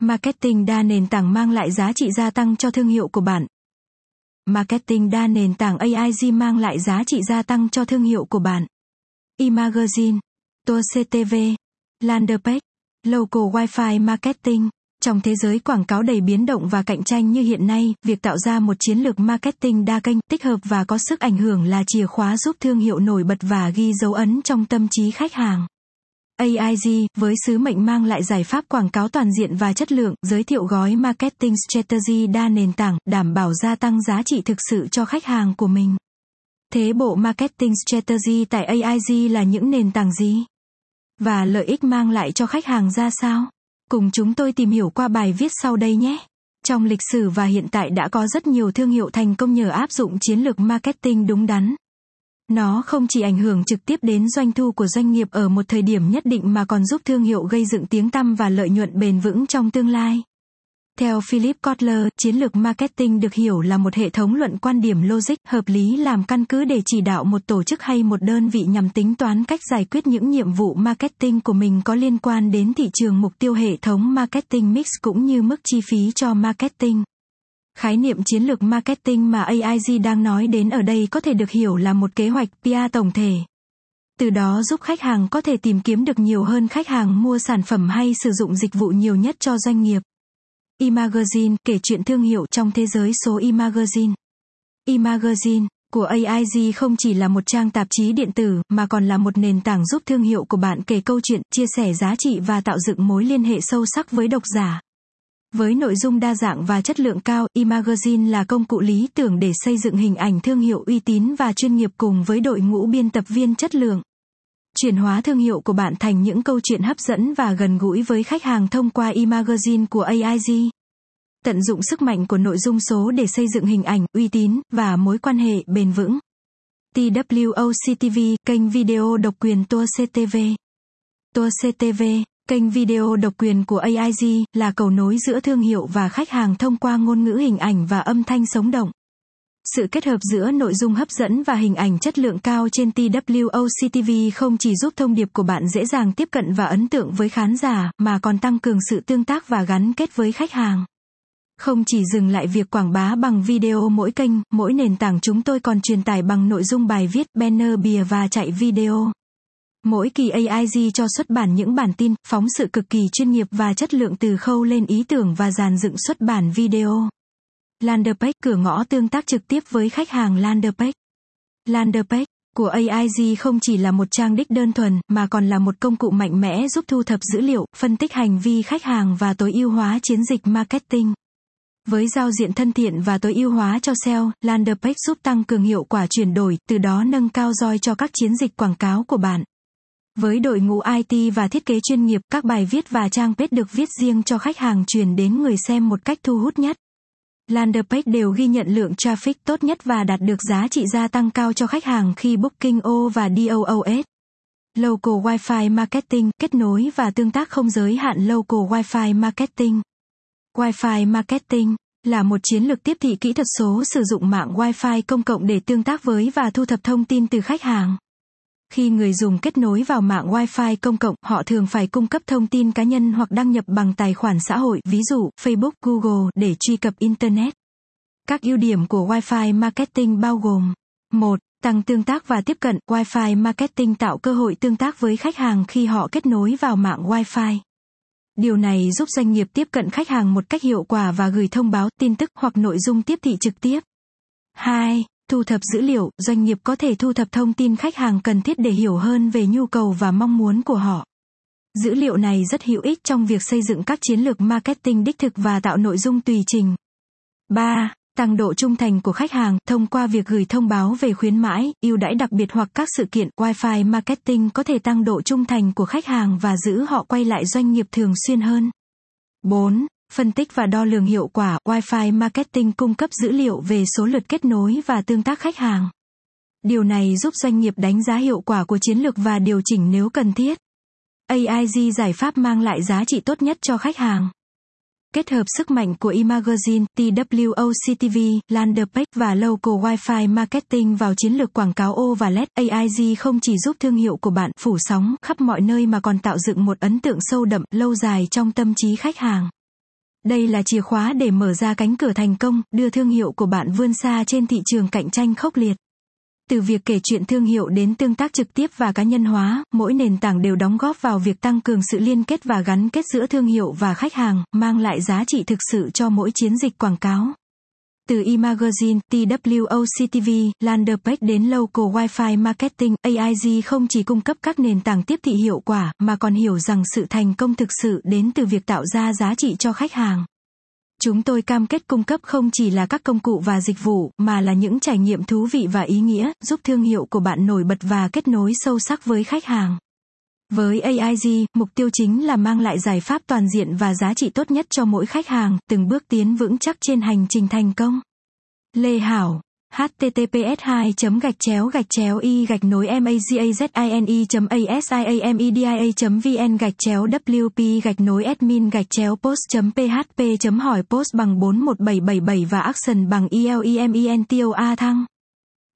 Marketing đa nền tảng mang lại giá trị gia tăng cho thương hiệu của bạn. Marketing đa nền tảng AIG mang lại giá trị gia tăng cho thương hiệu của bạn. E-magazine, tour CTV, landing page, local Wi-Fi marketing. Trong thế giới quảng cáo đầy biến động và cạnh tranh như hiện nay, việc tạo ra một chiến lược marketing đa kênh, tích hợp và có sức ảnh hưởng là chìa khóa giúp thương hiệu nổi bật và ghi dấu ấn trong tâm trí khách hàng. AIG, với sứ mệnh mang lại giải pháp quảng cáo toàn diện và chất lượng, giới thiệu gói Marketing Strategy đa nền tảng, đảm bảo gia tăng giá trị thực sự cho khách hàng của mình. Thế bộ Marketing Strategy tại AIG là những nền tảng gì? Và lợi ích mang lại cho khách hàng ra sao? Cùng chúng tôi tìm hiểu qua bài viết sau đây nhé. Trong lịch sử và hiện tại đã có rất nhiều thương hiệu thành công nhờ áp dụng chiến lược marketing đúng đắn. Nó không chỉ ảnh hưởng trực tiếp đến doanh thu của doanh nghiệp ở một thời điểm nhất định mà còn giúp thương hiệu gây dựng tiếng tăm và lợi nhuận bền vững trong tương lai. Theo Philip Kotler, chiến lược marketing được hiểu là một hệ thống luận quan điểm logic, hợp lý làm căn cứ để chỉ đạo một tổ chức hay một đơn vị nhằm tính toán cách giải quyết những nhiệm vụ marketing của mình có liên quan đến thị trường mục tiêu hệ thống marketing mix cũng như mức chi phí cho marketing. Khái niệm chiến lược marketing mà AIG đang nói đến ở đây có thể được hiểu là một kế hoạch PR tổng thể. Từ đó giúp khách hàng có thể tìm kiếm được nhiều hơn khách hàng mua sản phẩm hay sử dụng dịch vụ nhiều nhất cho doanh nghiệp. E-magazine, kể chuyện thương hiệu trong thế giới số e-magazine. E-magazine của AIG không chỉ là một trang tạp chí điện tử, mà còn là một nền tảng giúp thương hiệu của bạn kể câu chuyện, chia sẻ giá trị và tạo dựng mối liên hệ sâu sắc với độc giả. Với nội dung đa dạng và chất lượng cao, e-magazine là công cụ lý tưởng để xây dựng hình ảnh thương hiệu uy tín và chuyên nghiệp cùng với đội ngũ biên tập viên chất lượng. Chuyển hóa thương hiệu của bạn thành những câu chuyện hấp dẫn và gần gũi với khách hàng thông qua e-magazine của AIG. Tận dụng sức mạnh của nội dung số để xây dựng hình ảnh, uy tín và mối quan hệ bền vững. TWOCTV, kênh video độc quyền Tour CTV. Tour CTV, kênh video độc quyền của AIG, là cầu nối giữa thương hiệu và khách hàng thông qua ngôn ngữ hình ảnh và âm thanh sống động. Sự kết hợp giữa nội dung hấp dẫn và hình ảnh chất lượng cao trên TWOCTV không chỉ giúp thông điệp của bạn dễ dàng tiếp cận và ấn tượng với khán giả, mà còn tăng cường sự tương tác và gắn kết với khách hàng. Không chỉ dừng lại việc quảng bá bằng video mỗi kênh, mỗi nền tảng chúng tôi còn truyền tải bằng nội dung bài viết, banner bìa và chạy video. Mỗi kỳ AIG cho xuất bản những bản tin, phóng sự cực kỳ chuyên nghiệp và chất lượng từ khâu lên ý tưởng và dàn dựng xuất bản video. Landing page, cửa ngõ tương tác trực tiếp với khách hàng. Landing page. Landing page của AIG không chỉ là một trang đích đơn thuần, mà còn là một công cụ mạnh mẽ giúp thu thập dữ liệu, phân tích hành vi khách hàng và tối ưu hóa chiến dịch marketing. Với giao diện thân thiện và tối ưu hóa cho SEO, landing page giúp tăng cường hiệu quả chuyển đổi, từ đó nâng cao ROI cho các chiến dịch quảng cáo của bạn. Với đội ngũ IT và thiết kế chuyên nghiệp, các bài viết và trang page được viết riêng cho khách hàng truyền đến người xem một cách thu hút nhất. Landing page đều ghi nhận lượng traffic tốt nhất và đạt được giá trị gia tăng cao cho khách hàng khi Booking.co và DOOS. Local Wi-Fi Marketing, kết nối và tương tác không giới hạn. Local Wi-Fi Marketing. Wi-Fi Marketing là một chiến lược tiếp thị kỹ thuật số sử dụng mạng Wi-Fi công cộng để tương tác với và thu thập thông tin từ khách hàng. Khi người dùng kết nối vào mạng Wi-Fi công cộng, họ thường phải cung cấp thông tin cá nhân hoặc đăng nhập bằng tài khoản xã hội, ví dụ Facebook, Google, để truy cập Internet. Các ưu điểm của Wi-Fi Marketing bao gồm: 1. Tăng tương tác và tiếp cận. Wi-Fi Marketing tạo cơ hội tương tác với khách hàng khi họ kết nối vào mạng Wi-Fi. Điều này giúp doanh nghiệp tiếp cận khách hàng một cách hiệu quả và gửi thông báo, tin tức hoặc nội dung tiếp thị trực tiếp. 2. Thu thập dữ liệu. Doanh nghiệp có thể thu thập thông tin khách hàng cần thiết để hiểu hơn về nhu cầu và mong muốn của họ. Dữ liệu này rất hữu ích trong việc xây dựng các chiến lược marketing đích thực và tạo nội dung tùy trình. 3. Tăng độ trung thành của khách hàng. Thông qua việc gửi thông báo về khuyến mãi, ưu đãi đặc biệt hoặc các sự kiện, Wi-Fi marketing có thể tăng độ trung thành của khách hàng và giữ họ quay lại doanh nghiệp thường xuyên hơn. 4. Phân tích và đo lường hiệu quả. Wi-Fi marketing cung cấp dữ liệu về số lượt kết nối và tương tác khách hàng. Điều này giúp doanh nghiệp đánh giá hiệu quả của chiến lược và điều chỉnh nếu cần thiết. AIG giải pháp mang lại giá trị tốt nhất cho khách hàng. Kết hợp sức mạnh của e-magazine, TWOCTV, landing page và local Wi-Fi marketing vào chiến lược quảng cáo overlap, AIG không chỉ giúp thương hiệu của bạn phủ sóng khắp mọi nơi mà còn tạo dựng một ấn tượng sâu đậm, lâu dài trong tâm trí khách hàng. Đây là chìa khóa để mở ra cánh cửa thành công, đưa thương hiệu của bạn vươn xa trên thị trường cạnh tranh khốc liệt. Từ việc kể chuyện thương hiệu đến tương tác trực tiếp và cá nhân hóa, mỗi nền tảng đều đóng góp vào việc tăng cường sự liên kết và gắn kết giữa thương hiệu và khách hàng, mang lại giá trị thực sự cho mỗi chiến dịch quảng cáo. Từ eMagazine, TWOCTV, landing page đến local Wi-Fi marketing, AIG không chỉ cung cấp các nền tảng tiếp thị hiệu quả, mà còn hiểu rằng sự thành công thực sự đến từ việc tạo ra giá trị cho khách hàng. Chúng tôi cam kết cung cấp không chỉ là các công cụ và dịch vụ, mà là những trải nghiệm thú vị và ý nghĩa, giúp thương hiệu của bạn nổi bật và kết nối sâu sắc với khách hàng. Với AIG, mục tiêu chính là mang lại giải pháp toàn diện và giá trị tốt nhất cho mỗi khách hàng, từng bước tiến vững chắc trên hành trình thành công. Lê Hảo, https://gạch chéo y gạch nối meizine.admin-wp-admin-post.php hỏi post bằng 41777 và action bằng ELEMENTOA thăng